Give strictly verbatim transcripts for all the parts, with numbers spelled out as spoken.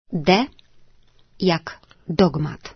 D jak dogmat.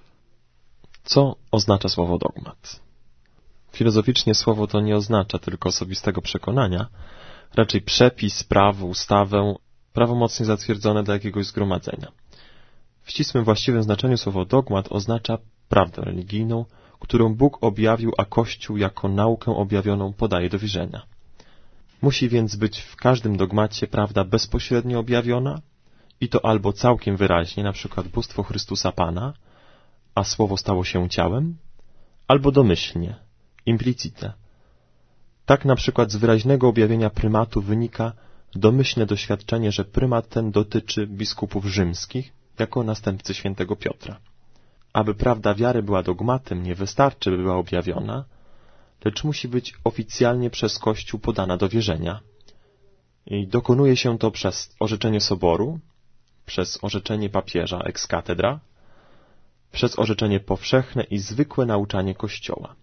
Co oznacza słowo dogmat? Filozoficznie słowo to nie oznacza tylko osobistego przekonania, raczej przepis, prawo, ustawę, prawomocnie zatwierdzone dla jakiegoś zgromadzenia. W ścisłym właściwym znaczeniu słowo dogmat oznacza prawdę religijną, którą Bóg objawił, a Kościół jako naukę objawioną podaje do wierzenia. Musi więc być w każdym dogmacie prawda bezpośrednio objawiona i to albo całkiem wyraźnie, na przykład bóstwo Chrystusa Pana, a Słowo stało się ciałem, albo domyślnie, implicite. Tak na przykład z wyraźnego objawienia prymatu wynika domyślne doświadczenie, że prymat ten dotyczy biskupów rzymskich jako następcy świętego Piotra. Aby prawda wiary była dogmatem, nie wystarczy, by była objawiona, lecz musi być oficjalnie przez Kościół podana do wierzenia. I dokonuje się to przez orzeczenie soboru, przez orzeczenie papieża ex cathedra, przez orzeczenie powszechne i zwykłe nauczanie Kościoła.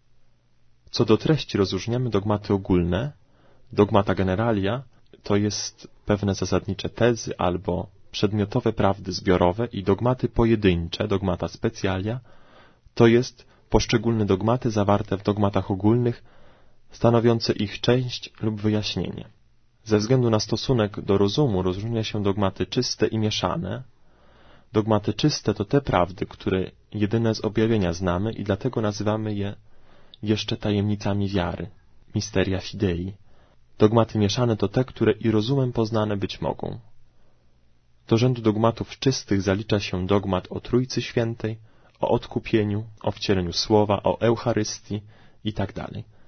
Co do treści rozróżniamy dogmaty ogólne, dogmata generalia, to jest pewne zasadnicze tezy albo przedmiotowe prawdy zbiorowe, i dogmaty pojedyncze, dogmata specialia, to jest poszczególne dogmaty zawarte w dogmatach ogólnych, stanowiące ich część lub wyjaśnienie. Ze względu na stosunek do rozumu rozróżnia się dogmaty czyste i mieszane. Dogmaty czyste to te prawdy, które jedyne z objawienia znamy i dlatego nazywamy je jeszcze tajemnicami wiary, mysteria fidei. Dogmaty mieszane to te, które i rozumem poznane być mogą. Do rzędu dogmatów czystych zalicza się dogmat o Trójcy Świętej, o odkupieniu, o wcieleniu Słowa, o Eucharystii itd.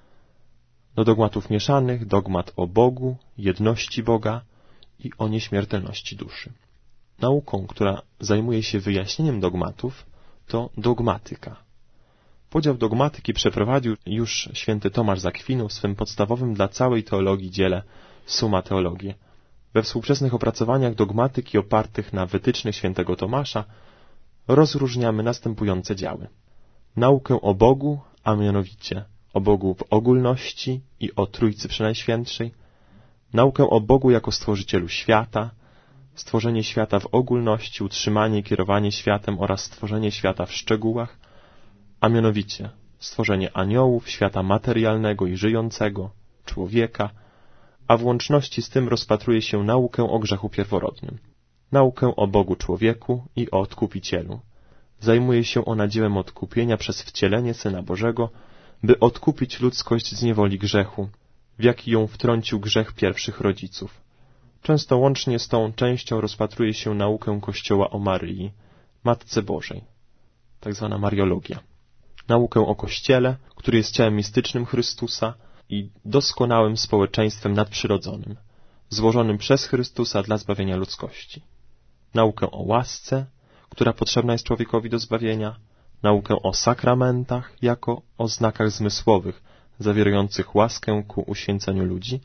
Do dogmatów mieszanych dogmat o Bogu, jedności Boga i o nieśmiertelności duszy. Nauką, która zajmuje się wyjaśnieniem dogmatów, to dogmatyka. Podział dogmatyki przeprowadził już święty Tomasz z Akwinu w swym podstawowym dla całej teologii dziele Summa Theologiae. We współczesnych opracowaniach dogmatyki opartych na wytycznych świętego Tomasza rozróżniamy następujące działy. Naukę o Bogu, a mianowicie o Bogu w ogólności i o Trójcy Przenajświętszej, naukę o Bogu jako Stworzycielu świata, stworzenie świata w ogólności, utrzymanie i kierowanie światem oraz stworzenie świata w szczegółach, a mianowicie stworzenie aniołów, świata materialnego i żyjącego, człowieka, a w łączności z tym rozpatruje się naukę o grzechu pierworodnym, naukę o Bogu człowieku i o Odkupicielu. Zajmuje się ona dziełem odkupienia przez wcielenie Syna Bożego, by odkupić ludzkość z niewoli grzechu, w jaki ją wtrącił grzech pierwszych rodziców. Często łącznie z tą częścią rozpatruje się naukę Kościoła o Maryi, Matce Bożej, tak zwana Mariologia. Naukę o Kościele, który jest ciałem mistycznym Chrystusa i doskonałym społeczeństwem nadprzyrodzonym, złożonym przez Chrystusa dla zbawienia ludzkości. Naukę o łasce, która potrzebna jest człowiekowi do zbawienia, naukę o sakramentach jako o znakach zmysłowych zawierających łaskę ku uświęceniu ludzi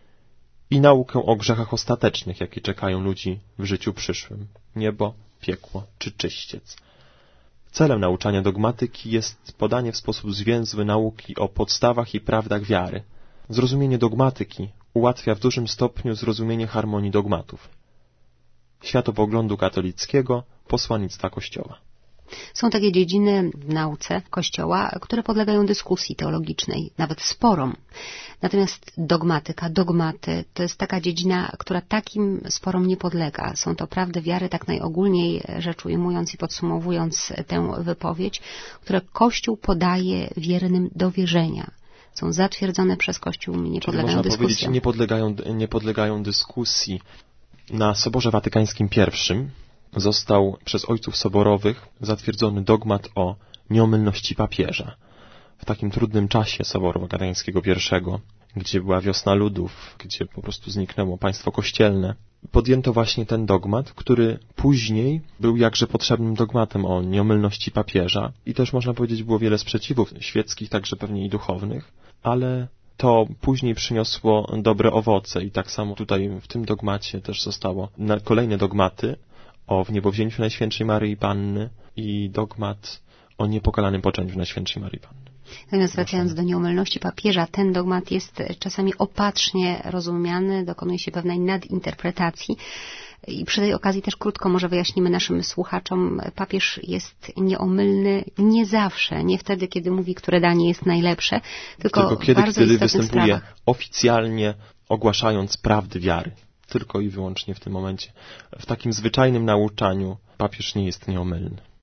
i naukę o grzechach ostatecznych, jakie czekają ludzi w życiu przyszłym, niebo, piekło czy czyściec. Celem nauczania dogmatyki jest podanie w sposób zwięzły nauki o podstawach i prawdach wiary. Zrozumienie dogmatyki ułatwia w dużym stopniu zrozumienie harmonii dogmatów, światopoglądu katolickiego, posłannictwa Kościoła. Są takie dziedziny w nauce Kościoła, które podlegają dyskusji teologicznej, nawet sporom. Natomiast dogmatyka, dogmaty, to jest taka dziedzina, która takim sporom nie podlega. Są to prawdy wiary, tak najogólniej rzecz ujmując i podsumowując tę wypowiedź, które Kościół podaje wiernym do wierzenia. Są zatwierdzone przez Kościół, nie Czyli podlegają można dyskusji. powiedzieć, nie podlegają, nie podlegają dyskusji. Na Soborze Watykańskim pierwszym został przez ojców soborowych zatwierdzony dogmat o nieomylności papieża. W takim trudnym czasie Soboru Watykańskiego pierwszego, gdzie była wiosna ludów, gdzie po prostu zniknęło państwo kościelne, podjęto właśnie ten dogmat, który później był jakże potrzebnym dogmatem o nieomylności papieża i też można powiedzieć było wiele sprzeciwów świeckich, także pewnie i duchownych, ale to później przyniosło dobre owoce i tak samo tutaj w tym dogmacie też zostało na kolejne dogmaty o wniebowzięciu Najświętszej Maryi Panny i dogmat o niepokalanym poczęciu Najświętszej Maryi Panny. Natomiast wracając do nieomylności papieża, ten dogmat jest czasami opatrznie rozumiany, dokonuje się pewnej nadinterpretacji. I przy tej okazji też krótko może wyjaśnimy naszym słuchaczom, papież jest nieomylny nie zawsze, nie wtedy, kiedy mówi, które danie jest najlepsze, tylko, tylko kiedy, bardzo kiedy istotnych występuje sprawach. oficjalnie, ogłaszając prawdy wiary. Tylko i wyłącznie w tym momencie. W takim zwyczajnym nauczaniu papież nie jest nieomylny.